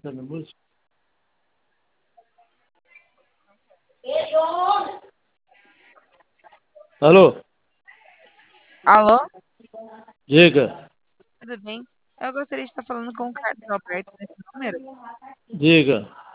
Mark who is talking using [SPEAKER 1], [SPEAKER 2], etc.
[SPEAKER 1] cantando música. Alô?
[SPEAKER 2] Alô,
[SPEAKER 1] Diga,
[SPEAKER 2] tudo bem? Eu gostaria de estar falando com o Carlos Alberto nesse número.
[SPEAKER 1] diga.